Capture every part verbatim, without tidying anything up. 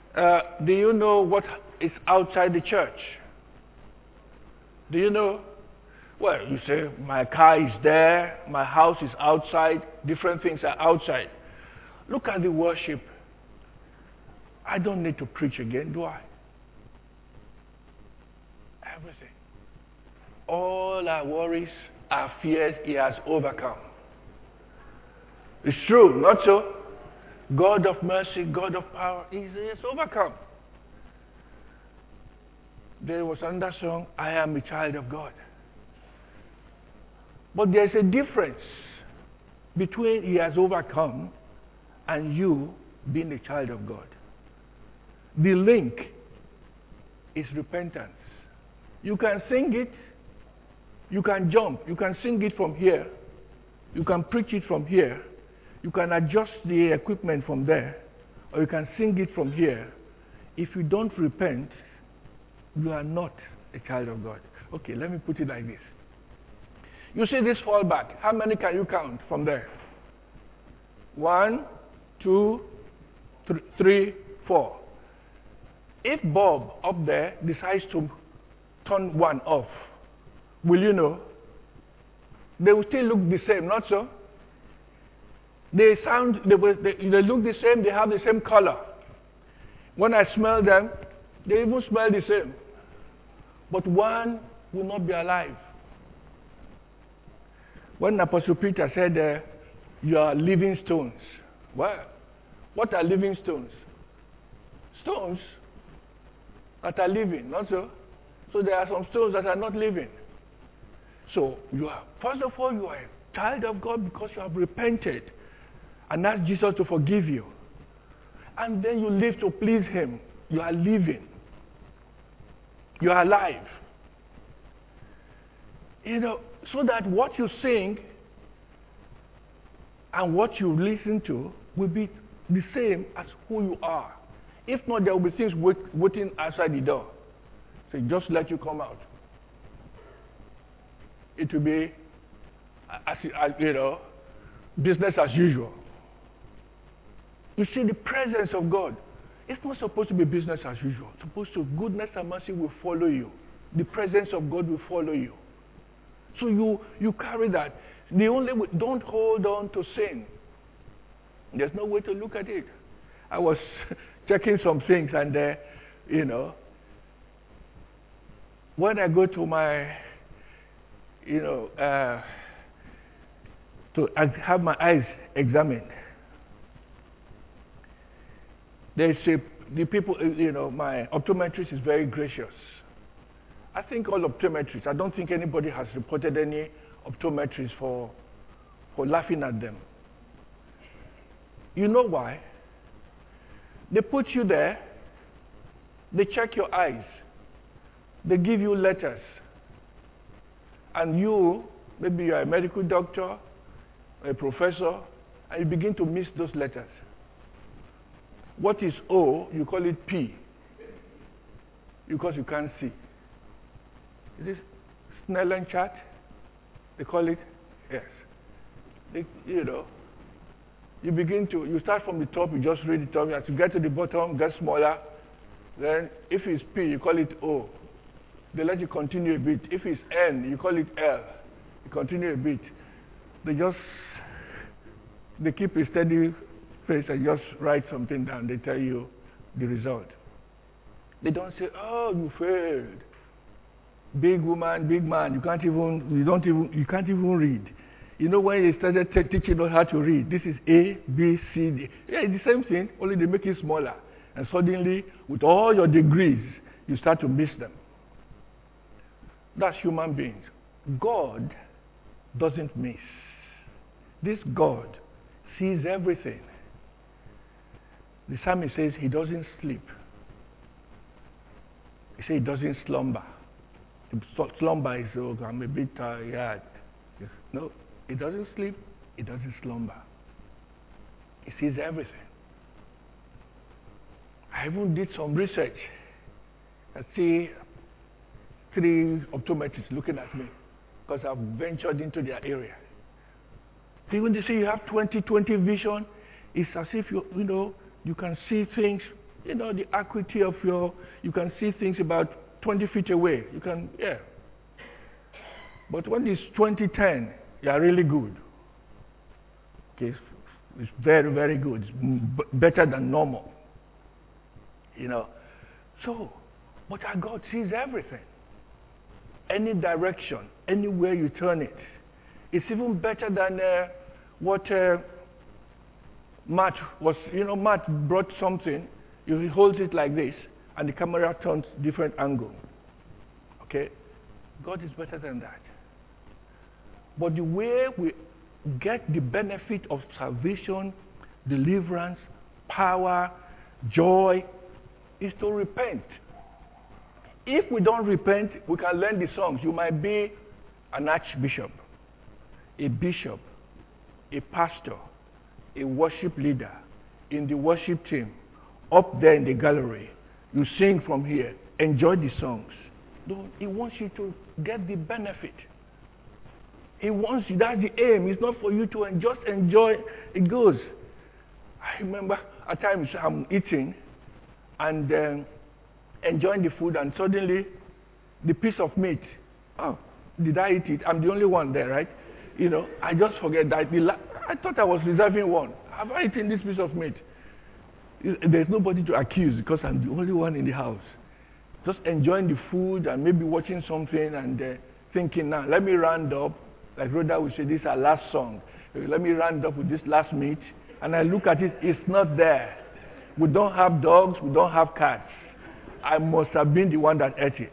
Uh, do you know what is outside the church? Do you know? Well, you say, my car is there, my house is outside, different things are outside. Look at the worship. I don't need to preach again, do I? Everything. All our worries, our fears, he has overcome. It's true, not so? God of mercy, God of power, he has overcome. There was another song, I am a child of God. But there's a difference between he has overcome and you being a child of God. The link is repentance. You can sing it, you can jump, you can sing it from here, you can preach it from here, you can adjust the equipment from there, or you can sing it from here. If you don't repent, you are not a child of God. Okay, let me put it like this. You see this fall back. How many can you count from there? One, two, th- three, four. If Bob up there decides to turn one off, will you know? They will still look the same, not so? They sound, they, will, they, they look the same, they have the same color. When I smell them, they even smell the same. But one will not be alive. When Apostle Peter said, uh, you are living stones. Well, what are living stones? Stones that are living, not so? So there are some stones that are not living. So you are, first of all, you are a child of God because you have repented and asked Jesus to forgive you. And then you live to please him. You are living. You are alive. You know, so that what you sing and what you listen to will be the same as who you are. If not, there will be things wait, waiting outside the door. So just let you come out. It will be, as, as, you know, business as usual. You see, the presence of God, it's not supposed to be business as usual. It's supposed to, goodness and mercy will follow you. The presence of God will follow you. So you, you carry that. The only way, don't hold on to sin. There's no way to look at it. I was checking some things and, uh, you know, when I go to my, you know, uh, to have my eyes examined, they say, the people, you know, my optometrist is very gracious. I think all optometrists, I don't think anybody has reported any optometrists for, for laughing at them. You know why? They put you there, they check your eyes, they give you letters, and you, maybe you're a medical doctor, a professor, and you begin to miss those letters. What is O, you call it P, because you can't see. Is this Snellen chart? They call it? Yes. They, you know, you begin to, you start from the top, you just read the top, as you get to the bottom, get smaller. Then if it's P, you call it O. They let you continue a bit. If it's N, you call it L. You continue a bit. They just, they keep a steady face and just write something down. They tell you the result. They don't say, oh, you failed. Big woman, big man, you can't even, you don't even, you can't even read. You know, when they started t- teaching us how to read, this is A, B, C, D. Yeah, it's the same thing, only they make it smaller. And suddenly, with all your degrees, you start to miss them. That's human beings. God doesn't miss. This God sees everything. The psalmist says he doesn't sleep. He says he doesn't slumber. Slumber is, oh, I'm a bit tired. No, he doesn't sleep, he doesn't slumber. He sees everything. I even did some research. I see three optometrists looking at me because I've ventured into their area. See, when they say you have twenty twenty vision, it's as if you, you know, you can see things You know, the acuity of your, you can see things about twenty feet away. You can, yeah. But when it's twenty ten, you are really good. Okay, it's, it's very, very good. It's b- better than normal. You know. So, but our God sees everything. Any direction, anywhere you turn it. It's even better than uh, what uh, Matt was, you know, Matt brought something, he holds it like this, and the camera turns different angle. Okay? God is better than that. But the way we get the benefit of salvation, deliverance, power, joy, is to repent. If we don't repent, we can learn the songs. You might be an archbishop, a bishop, a pastor, a worship leader, in the worship team, up there in the gallery. You sing from here, enjoy the songs. No, he wants you to get the benefit. He wants you, that's the aim. It's not for you to just enjoy. It goes. I remember at times I'm eating and um, enjoying the food, and suddenly the piece of meat, oh, did I eat it? I'm the only one there, right? You know, I just forget that. The la- I thought I was reserving one. Have I eaten this piece of meat? There's nobody to accuse because I'm the only one in the house. Just enjoying the food and maybe watching something and uh, thinking, now, let me round up. Like Rhoda would say, this is our last song. Let me round up with this last meat. And I look at it, it's not there. We don't have dogs, we don't have cats. I must have been the one that ate it.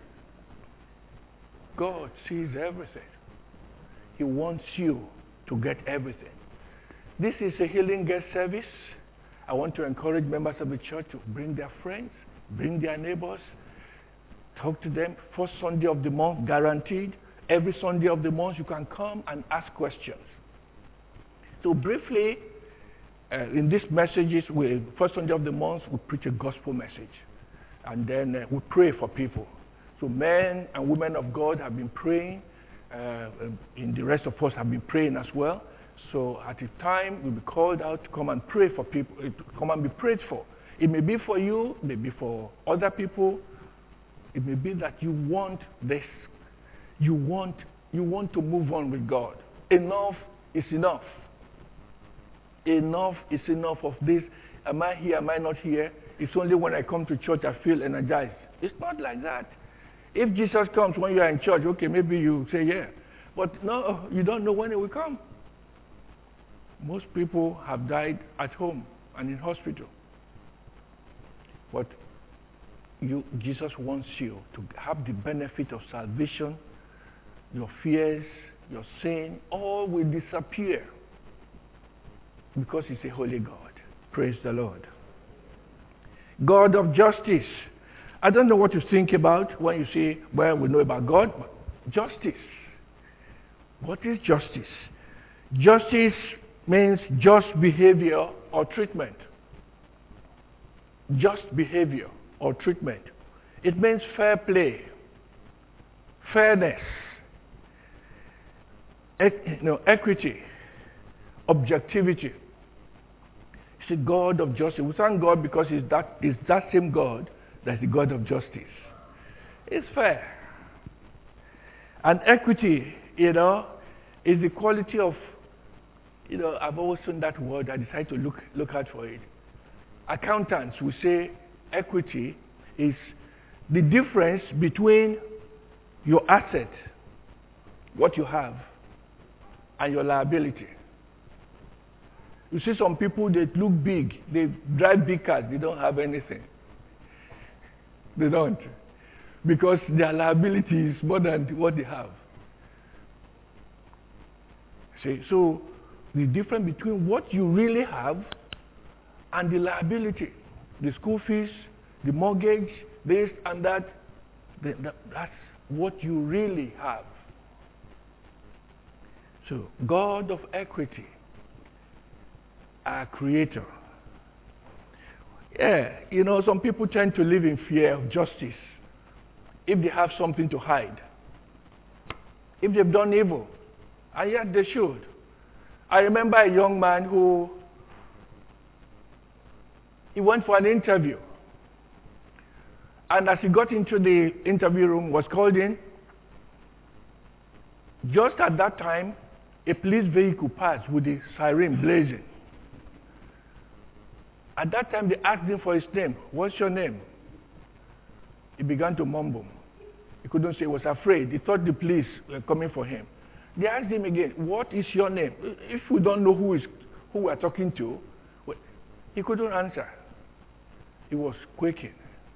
God sees everything. He wants you to get everything. This is a healing guest service. I want to encourage members of the church to bring their friends, bring their neighbors, talk to them. First Sunday of the month, guaranteed. Every Sunday of the month, you can come and ask questions. So briefly, uh, in these messages, we, first Sunday of the month, we preach a gospel message. And then uh, we pray for people. So men and women of God have been praying. Uh, and the rest of us have been praying as well. So at a time, we'll be called out to come and pray for people, to come and be prayed for. It may be for you, it may be for other people. It may be that you want this. You want, you want to move on with God. Enough is enough. Enough is enough of this. Am I here? Am I not here? It's only when I come to church I feel energized. It's not like that. If Jesus comes when you are in church, okay, maybe you say yeah. But no, you don't know when he will come. Most people have died at home and in hospital. But you, Jesus wants you to have the benefit of salvation. Your fears, your sin, all will disappear because he's a holy God. Praise the Lord. God of justice. I don't know what you think about when you say, well, we know about God, but justice. What is justice? Justice means just behavior or treatment. Just behavior or treatment. It means fair play, fairness, e- you know, equity, objectivity. It's a God of justice. We thank God because it's that, it's that same God that's the God of justice. It's fair. And equity, you know, is the quality of, you know, I've always seen that word. I decided to look, look out for it. Accountants will say equity is the difference between your asset, what you have, and your liability. You see some people that look big, they drive big cars, they don't have anything. They don't. Because their liability is more than what they have. See, so the difference between what you really have and the liability, the school fees, the mortgage, this and that, that's what you really have. So, God of equity, our creator. Yeah, you know, some people tend to live in fear of justice if they have something to hide, if they've done evil, and yet they should. I remember a young man who He went for an interview. And as he got into the interview room, was called in. Just at that time, a police vehicle passed with the siren blazing. At that time, they asked him for his name. What's your name? He began to mumble. He couldn't say, he was afraid. He thought the police were coming for him. They asked him again, what is your name? If we don't know who is who we're talking to, well, he couldn't answer. He was quaking.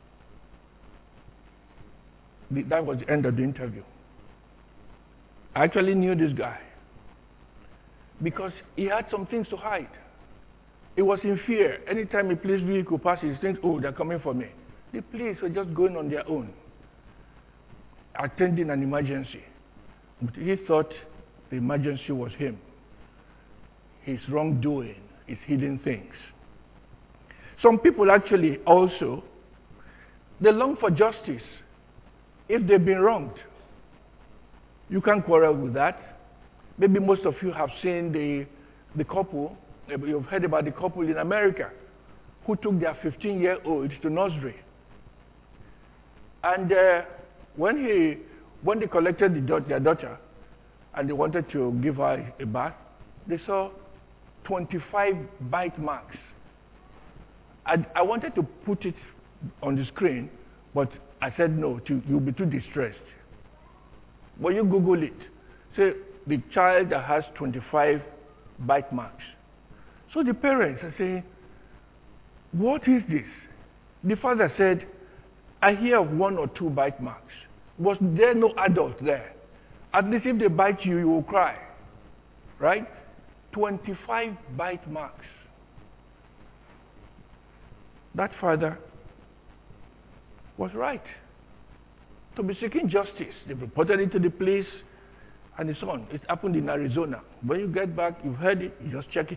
The, that was the end of the interview. I actually knew this guy because he had some things to hide. He was in fear. Anytime a police vehicle passes, he thinks, oh, they're coming for me. The police were just going on their own, attending an emergency. But he thought the emergency was him. His wrongdoing, his hidden things. Some people actually also, they long for justice if they've been wronged. You can't quarrel with that. Maybe most of you have seen the, the couple, you've heard about the couple in America who took their fifteen-year-old to nursery. And uh, when, he, when they collected the da- their daughter and they wanted to give her a bath, they saw twenty-five bite marks. I, I wanted to put it on the screen, but I said no, to, you'll be too distressed. But you Google it. Say, the child that has twenty-five bite marks. So the parents are saying, what is this? The father said, I hear of one or two bite marks. Was there no adult there? At least if they bite you, you will cry. Right? twenty-five bite marks. That father was right to be seeking justice. They reported it to the police and his son. It happened in Arizona. When you get back, you've heard it, you just check it.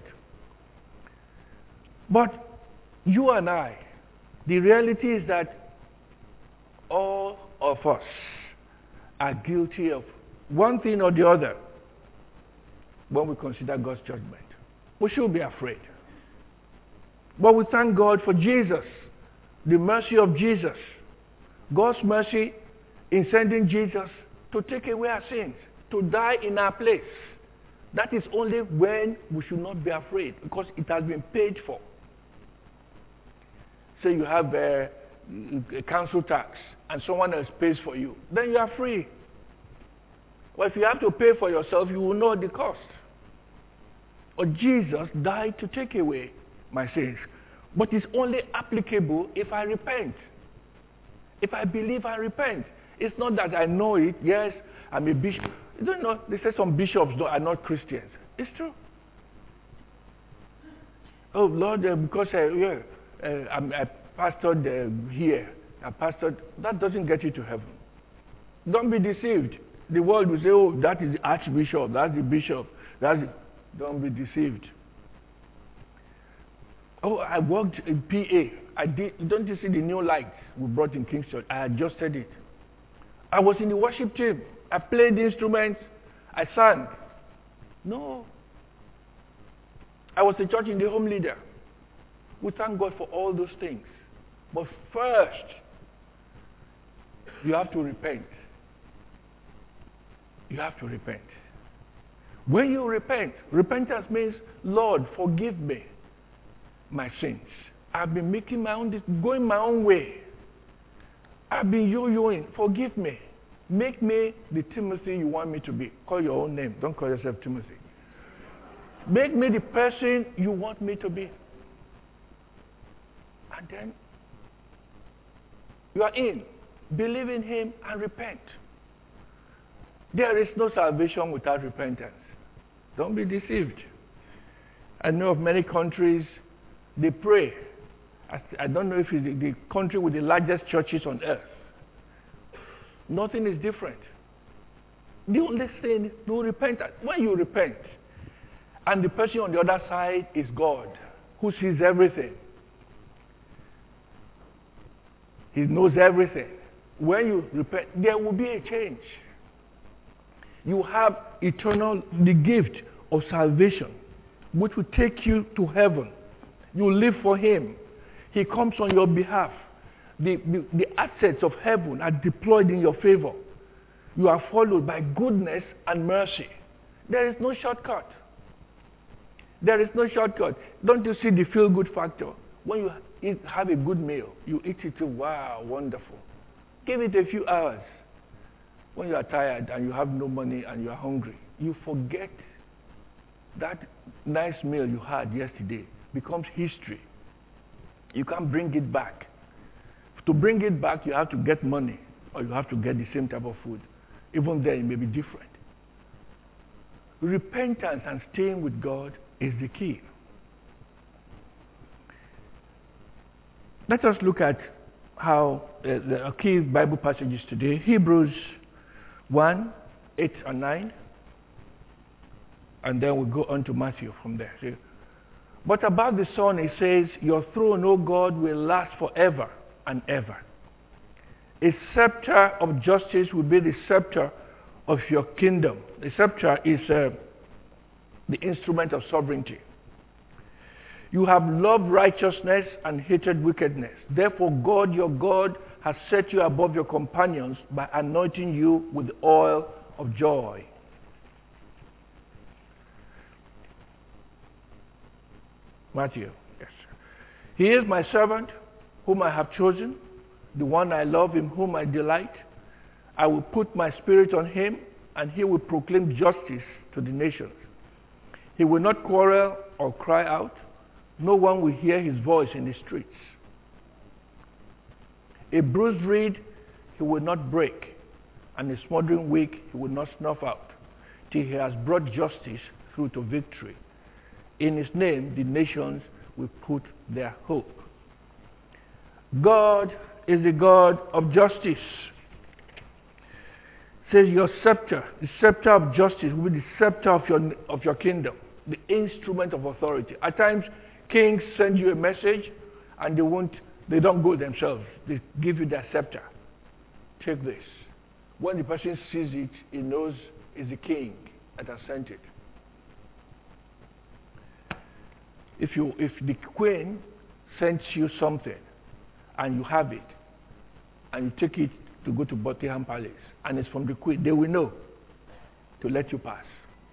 But you and I, the reality is that all of us are guilty of one thing or the other when we consider God's judgment. We should be afraid. But we thank God for Jesus, the mercy of Jesus. God's mercy in sending Jesus to take away our sins, to die in our place. That is only when we should not be afraid, because it has been paid for. Say you have a, a council tax and someone else pays for you, then you are free. But if you have to pay for yourself, you will know the cost. But Jesus died to take away my sins. But it's only applicable if I repent. If I believe and repent. It's not that I know it. Yes, I'm a bishop. You don't know, they say some bishops are not Christians. It's true. Oh, Lord, uh, because uh, yeah, uh, I'm, I pastored uh, here. I pastored. That doesn't get you to heaven. Don't be deceived. The world will say, oh, that is the archbishop. That's the bishop. That's the... Don't be deceived. Oh, I worked in P A. I did. Don't you see the new lights we brought in King's Church? I adjusted it. I was in the worship team. I played the instruments. I sang. No. I was a church in the home leader. We thank God for all those things. But first, you have to repent. You have to repent. When you repent, repentance means, Lord, forgive me my sins. I've been making my own, going my own way. I've been yo-yoing. Forgive me. Make me the Timothy you want me to be. Call your own name. Don't call yourself Timothy. Make me the person you want me to be. And then you are in. Believe in him and repent. There is no salvation without repentance. Don't be deceived. I know of many countries, they pray. I, I don't know if it's the, the country with the largest churches on earth. Nothing is different. The only thing is no repentance. When you repent, and the person on the other side is God, who sees everything. He knows everything. When you repent, there will be a change. You have eternal, the gift of salvation, which will take you to heaven. You live for him. He comes on your behalf. The, the, the assets of heaven are deployed in your favor. You are followed by goodness and mercy. There is no shortcut. There is no shortcut. Don't you see the feel-good factor? When you eat, have a good meal, you eat it, wow, wonderful. Give it a few hours. When you are tired and you have no money and you are hungry, you forget that nice meal you had yesterday becomes history. You can't bring it back. To bring it back, you have to get money or you have to get the same type of food. Even then, it may be different. Repentance and staying with God is the key. Let us look at how uh, the key Bible passages today. Hebrews one, eight and nine. And then we'll go on to Matthew from there. See? But about the Son, it says, your throne, O God, will last forever and ever. A scepter of justice will be the scepter of your kingdom. The scepter is uh, the instrument of sovereignty. You have loved righteousness and hated wickedness. Therefore, God, your God, has set you above your companions by anointing you with oil of joy. Matthew, yes. He is my servant, whom I have chosen, the one I love, in whom I delight. I will put my spirit on him, and he will proclaim justice to the nations. He will not quarrel or cry out. No one will hear his voice in the streets. A bruised reed he will not break, and a smoldering wick he will not snuff out, till he has brought justice through to victory. In his name, the nations will put their hope. God is the God of justice. It says your scepter, the scepter of justice, will be the scepter of your, of your kingdom, the instrument of authority. At times, kings send you a message and they won't, they don't go themselves. They give you their scepter. Take this. When the person sees it, he knows it's the king that has sent it. If you, if the queen sends you something and you have it, and you take it to go to Buckingham Palace, and it's from the queen, they will know to let you pass.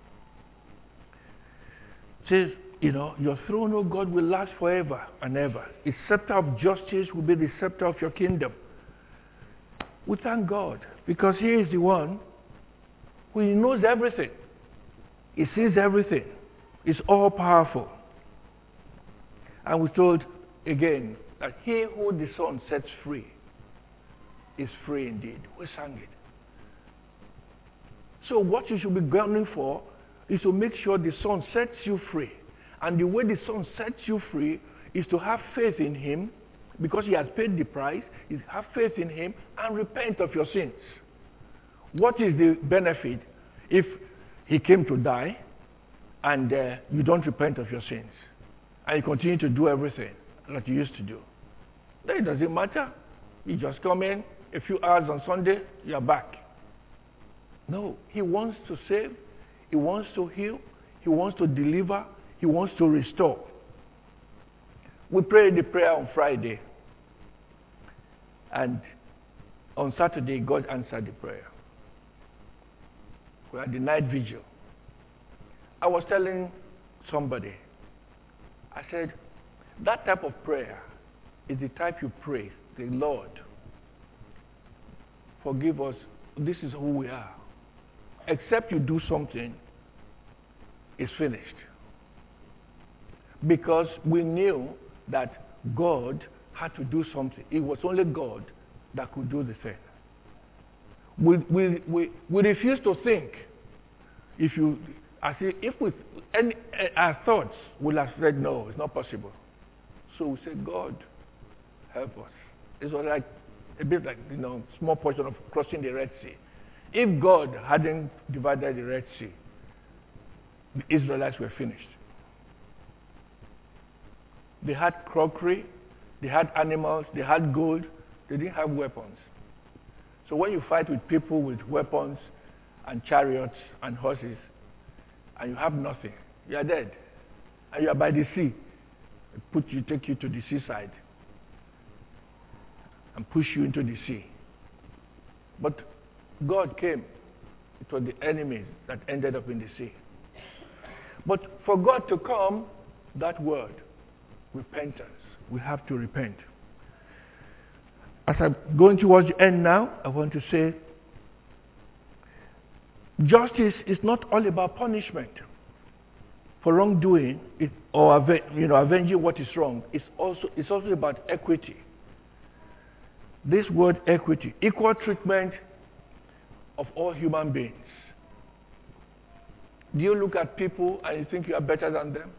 It says, you know, your throne, O God, will last forever and ever. Its scepter of justice will be the scepter of your kingdom. We thank God because he is the one who knows everything. He sees everything. He's all powerful. And we're told again that he who the Son sets free is free indeed. We sang it. So what you should be gunning for is to make sure the Son sets you free. And the way the Son sets you free is to have faith in him, because he has paid the price, is have faith in him and repent of your sins. What is the benefit if he came to die and uh, you don't repent of your sins and you continue to do everything that you used to do? Then it doesn't matter. You just come in a few hours on Sunday, you're back. No, he wants to save, he wants to heal, he wants to deliver, he wants to restore. We prayed the prayer on Friday, and on Saturday, God answered the prayer. We had the night vigil. I was telling somebody, I said, that type of prayer is the type you pray, the Lord, forgive us, this is who we are. Except you do something, it's finished. Because we knew that God had to do something. It was only God that could do the thing. We, we, we, we refuse to think. If you, I say, if we, any, our thoughts would have said, no, it's not possible. So we said, God, help us. It was like a bit like, you know, small portion of crossing the Red Sea. If God hadn't divided the Red Sea, the Israelites were finished. They had crockery, they had animals, they had gold, they didn't have weapons. So when you fight with people with weapons and chariots and horses, and you have nothing, you are dead. And you are by the sea. It put you, take you to the seaside, and push you into the sea. But God came. It was the enemies that ended up in the sea. But for God to come, that word, repentance, we have to repent. As I'm going towards the end now, I want to say, justice is not all about punishment for wrongdoing it, or aven- you know, avenging what is wrong. It's also, it's also about equity. This word equity, equal treatment of all human beings. Do you look at people and you think you are better than them?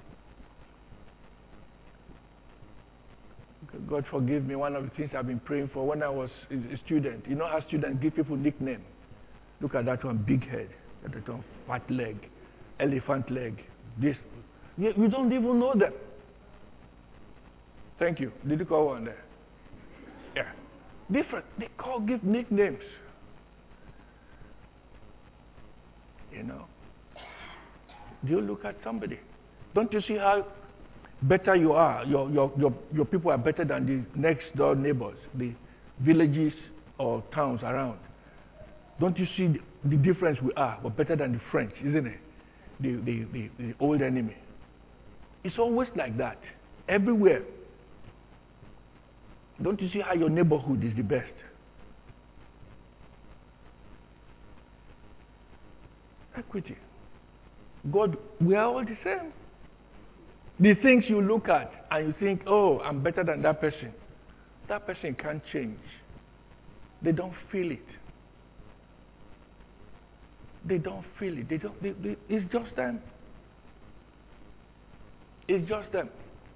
God forgive me, one of the things I've been praying for when I was a student. You know how students give people nicknames? Look at that one, big head. That one, fat leg, elephant leg. This. You, you don't even know them. Thank you. Did you call one there? Yeah. Different. They call, give nicknames. You know. Do you look at somebody? Don't you see how better you are? Your, your, your, your people are better than the next door neighbors, the villages or towns around. Don't you see the, the difference we are? We're better than the French, isn't it? The, the, the, the old enemy. It's always like that. Everywhere. Don't you see how your neighborhood is the best? Equity. God, we are all the same. The things you look at and you think, oh, I'm better than that person. That person can't change. They don't feel it. They don't feel it. They don't. They, they, it's just them. It's just them.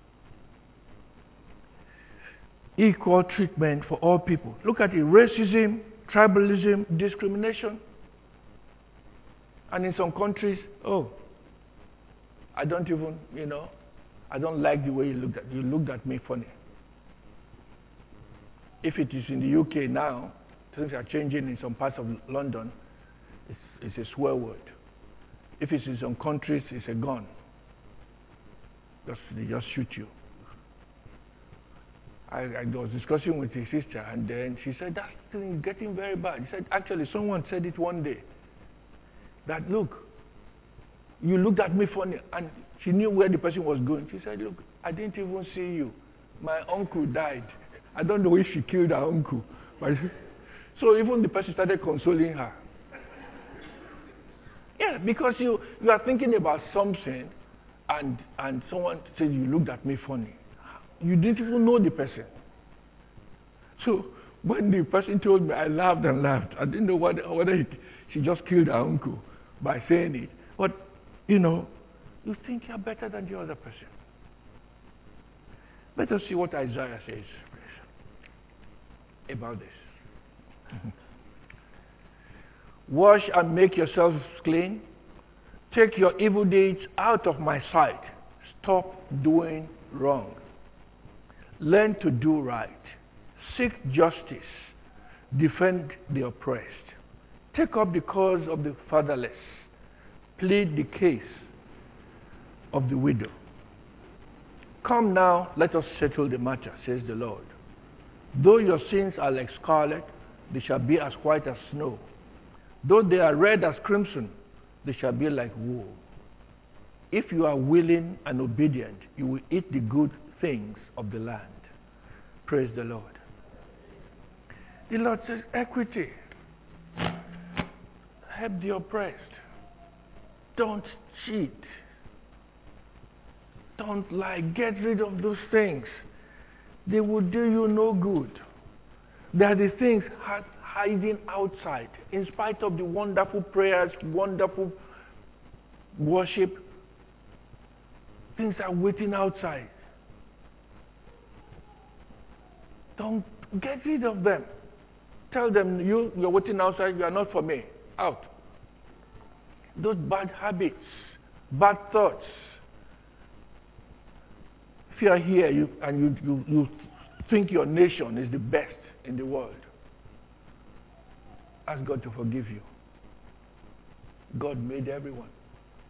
Equal treatment for all people. Look at it. Racism, tribalism, discrimination. And in some countries, oh, I don't even, you know, I don't like the way you looked at you looked at me funny. If it is in the U K now, things are changing in some parts of London, it's, it's a swear word. If it's in some countries, it's a gun. Just, they just shoot you. I, I was discussing with his sister, and then she said, that thing is getting very bad. He said, actually, someone said it one day. That, look, you looked at me funny, and she knew where the person was going. She said, look, I didn't even see you. My uncle died. I don't know if she killed her uncle. But so even the person started consoling her. Yeah, because you, you are thinking about something, and, and someone said, you looked at me funny. You didn't even know the person. So when the person told me, I laughed and laughed. I didn't know whether, whether it, she just killed her uncle by saying it. But, you know, you think you're better than the other person. Let us see what Isaiah says about this. Wash and make yourselves clean. Take your evil deeds out of my sight. Stop doing wrong. Learn to do right. Seek justice. Defend the oppressed. Take up the cause of the fatherless. Plead the case of the widow. Come now, let us settle the matter, says the Lord. Though your sins are like scarlet, they shall be as white as snow. Though they are red as crimson, they shall be like wool. If you are willing and obedient, you will eat the good things of the land. Praise the Lord. The Lord says, equity. Help the oppressed. Don't cheat. Don't lie. Get rid of those things. They will do you no good. They are the things hiding outside. In spite of the wonderful prayers, wonderful worship, things are waiting outside. Don't get rid of them. Tell them, you, you're waiting outside, you are not for me. Out. Those bad habits, bad thoughts. If you are here you, and you, you, you think your nation is the best in the world, ask God to forgive you. God made everyone.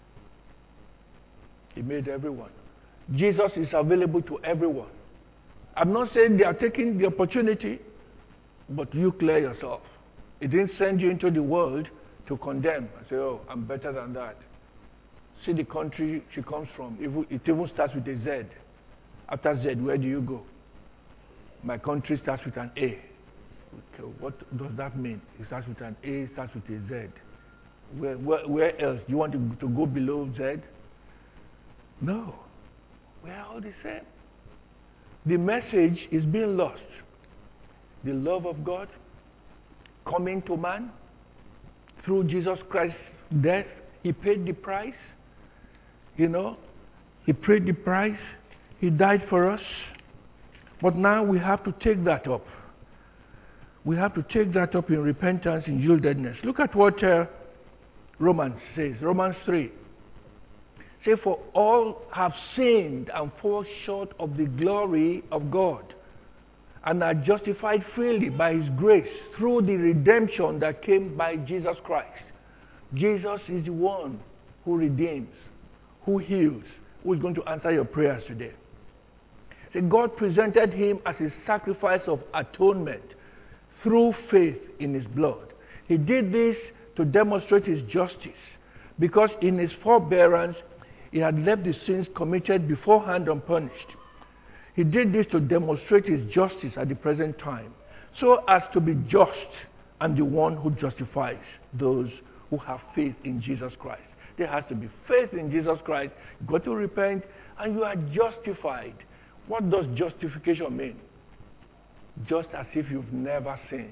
He made everyone. Jesus is available to everyone. I'm not saying they are taking the opportunity, but you clear yourself. It didn't send you into the world to condemn and say, oh, I'm better than that. See the country she comes from. It even starts with a Z. After Z, where do you go? My country starts with an A. Okay, what does that mean? It starts with an A, it starts with a Z. Where, where, where else? Do you want to, to go below Z? No. We are all the same. The message is being lost. The love of God coming to man through Jesus Christ's death. He paid the price. You know, he paid the price. He died for us. But now we have to take that up. We have to take that up in repentance, in yieldedness. Look at what uh, Romans says. Romans three. Say, for all have sinned and fall short of the glory of God, and are justified freely by his grace through the redemption that came by Jesus Christ. Jesus is the one who redeems, who heals, who is going to answer your prayers today. So God presented him as a sacrifice of atonement through faith in his blood. He did this to demonstrate his justice, because in his forbearance he had left the sins committed beforehand unpunished. He did this to demonstrate his justice at the present time, so as to be just and the one who justifies those who have faith in Jesus Christ. There has to be faith in Jesus Christ. You've got to repent, and you are justified. What does justification mean? Just as if you've never sinned.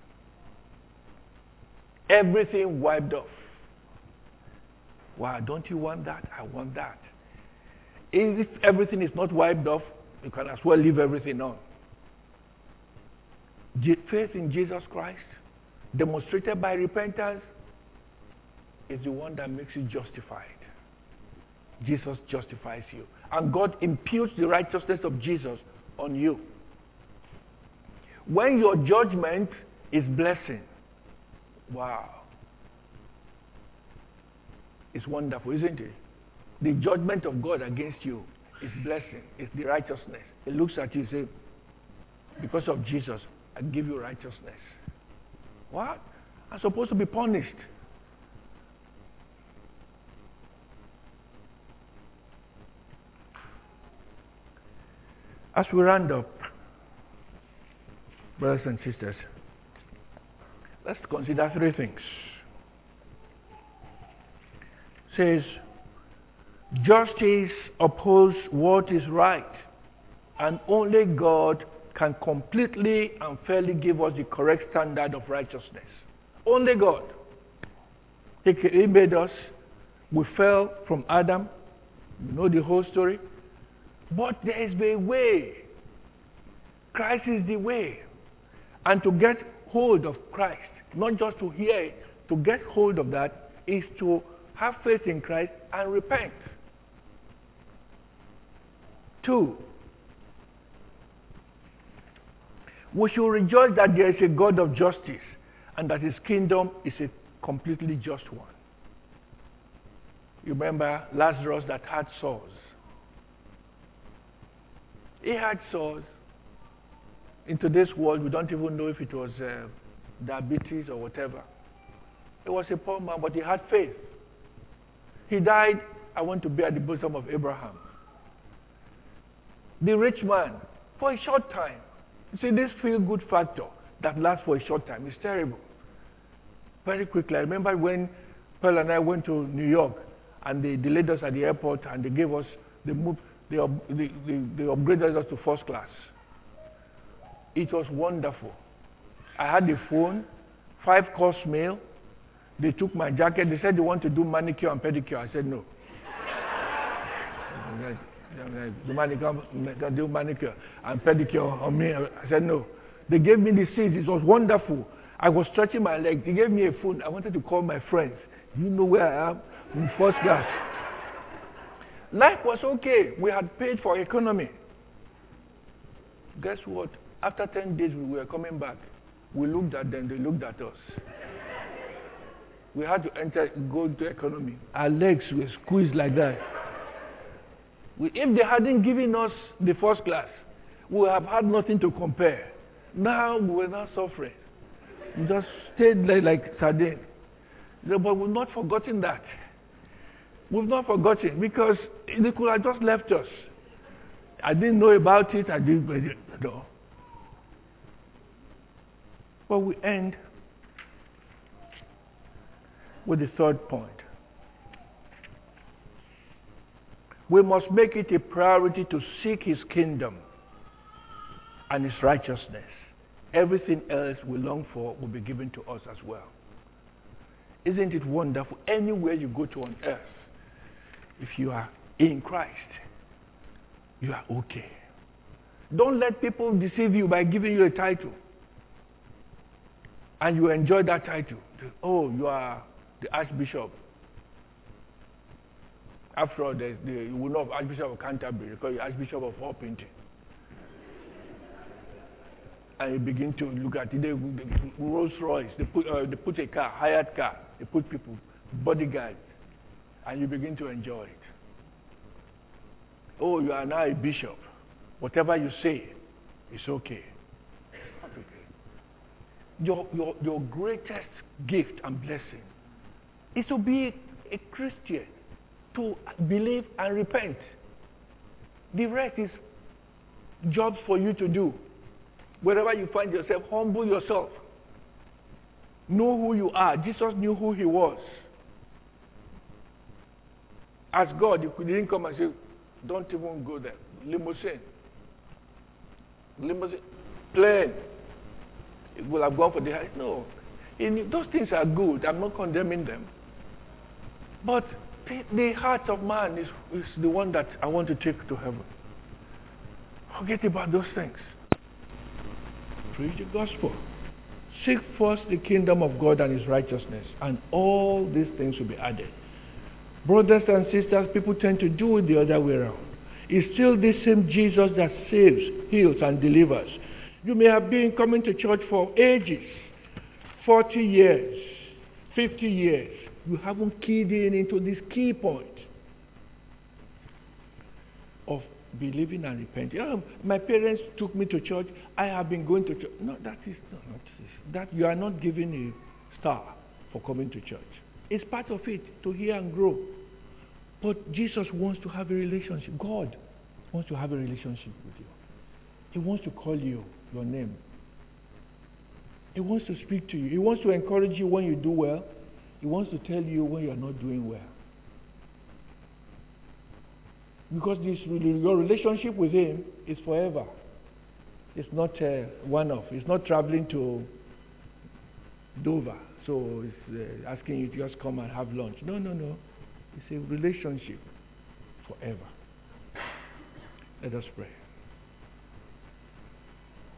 Everything wiped off. Wow, don't you want that? I want that. If everything is not wiped off, you can as well leave everything on. Faith in Jesus Christ, demonstrated by repentance, is the one that makes you justified. Jesus justifies you. And God imputes the righteousness of Jesus on you. When your judgment is blessing, wow. It's wonderful, isn't it? The judgment of God against you is blessing. It's the righteousness. He looks at you and says, because of Jesus, I give you righteousness. What? I'm supposed to be punished. As we round up, brothers and sisters, let's consider three things. It says, justice upholds what is right, and only God can completely and fairly give us the correct standard of righteousness. Only God. He, he made us. We fell from Adam. You know the whole story. But there is a way. Christ is the way. And to get hold of Christ, not just to hear it, to get hold of that is to have faith in Christ and repent. Two, we should rejoice that there is a God of justice and that his kingdom is a completely just one. You remember Lazarus that had sores. He had sores. In today's world, we don't even know if it was uh, diabetes or whatever. He was a poor man, but he had faith. He died, I want to be at the bosom of Abraham. The rich man, for a short time. You see, this feel-good factor that lasts for a short time is terrible. Very quickly, I remember when Pearl and I went to New York, and they delayed us at the airport, and they gave us, they moved, they, they, they, they upgraded us to first class. It was wonderful. I had the phone, five-course meal. They took my jacket. They said they want to do manicure and pedicure. I said no. The manicure, do manicure and pedicure on me. I said no. They gave me the seats. It was wonderful. I was stretching my legs. They gave me a phone. I wanted to call my friends. You know where I am? In first class. Life was okay. We had paid for economy. Guess what? After ten days, we were coming back. We looked at them. They looked at us. We had to enter, go into economy. Our legs were squeezed like that. We, if they hadn't given us the first class, we have had nothing to compare. Now we're not suffering. We just stayed like, like sardine. But we've not forgotten that. We've not forgotten because they could have just left us. I didn't know about it. I didn't know. But we end with the third point. We must make it a priority to seek His kingdom and His righteousness. Everything else we long for will be given to us as well. Isn't it wonderful? Anywhere you go to on earth, if you are in Christ, you are okay. Don't let people deceive you by giving you a title. And you enjoy that title. Oh, you are the Archbishop. After all, the, the, you will know Archbishop of Canterbury because you're Archbishop of Orpington. And you begin to look at it. They, the Rolls Royce, they put, uh, they put a car, hired car. They put people, bodyguards. And you begin to enjoy it. Oh, you are now a bishop. Whatever you say is okay. Your, your, your greatest gift and blessing is to be a Christian, to believe and repent. The rest is jobs for you to do. Wherever you find yourself, humble yourself. Know who you are. Jesus knew who He was. As God, you didn't come and say, don't even go there. Limousine. Limousine. Plane. It will have gone for the high. No. In, those things are good. I'm not condemning them. But the heart of man is, is the one that I want to take to heaven. Forget about those things. Preach the gospel. Seek first the kingdom of God and His righteousness, and all these things will be added. Brothers and sisters, people tend to do it the other way around. It's still the same Jesus that saves, heals, and delivers. You may have been coming to church for ages, forty years, fifty years. You haven't keyed in into this key point of believing and repenting. Oh, my parents took me to church. I have been going to church. No, that is not that. You are not given a star for coming to church. It's part of it to hear and grow. But Jesus wants to have a relationship. God wants to have a relationship with you. He wants to call you your name. He wants to speak to you. He wants to encourage you when you do well. He wants to tell you when you are not doing well. Because this, your relationship with Him is forever. It's not uh, one-off. It's not traveling to Dover. So it's uh, asking you to just come and have lunch. No, no, no. It's a relationship forever. Let us pray.